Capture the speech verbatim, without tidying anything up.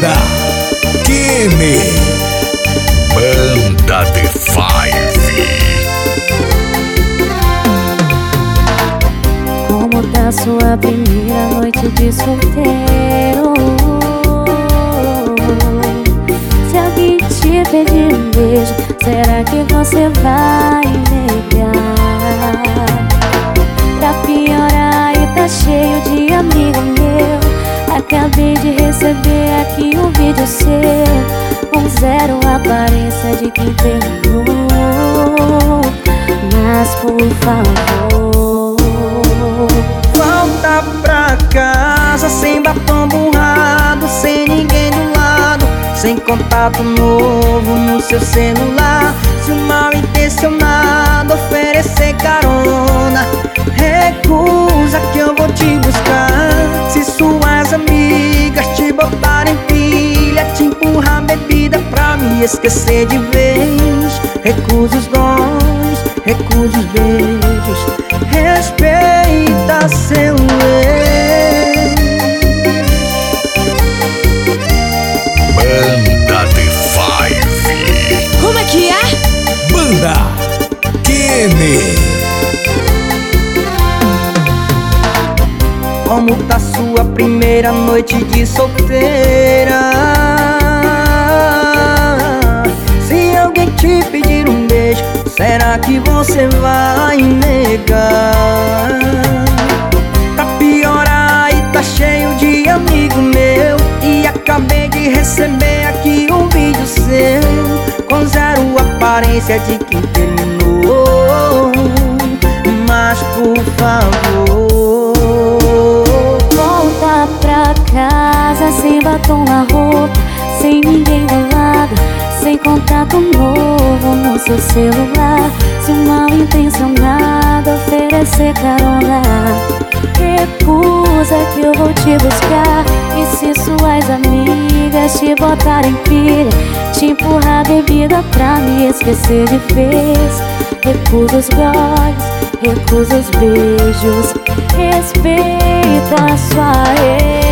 Banda Kine. Banda The Five. Como tá sua primeira noite de solteiro? Se alguém te pedir um beijo, será que você vai negar? Pra piorar, e tá cheio de amigo meu. Acabei de receber aqui um vídeo seu, com zero aparência de quem terminou. Mas por favor, volta pra casa sem batom borrado, sem ninguém do lado, sem contato novo no seu celular. Se o mal intencionado oferecer carona, recusa que eu vou te buscar. Se suas amigas te botarem pilha, te empurrar bebida pra me esquecer de vez, recusa os dons, recusa os beijos, respeita seu ex. Banda The Five. Como é que é? Banda Kine. Como tá sua primeira noite de solteira? Se alguém te pedir um beijo, será que você vai negar? Pra piorar, e tá cheio de amigo meu, e acabei de receber aqui um vídeo seu, com zero aparência de quem terminou. Mas por favor, volta pra casa sem batom na roupa, sem ninguém do lado, sem contato novo no seu celular. Se o mal intencionado oferecer carona, recusa que eu vou te buscar. E se suas amigas te botarem pilha, te empurrar bebida pra me esquecer de vez, recusa os goles, recusa os beijos, respeita a sua ex.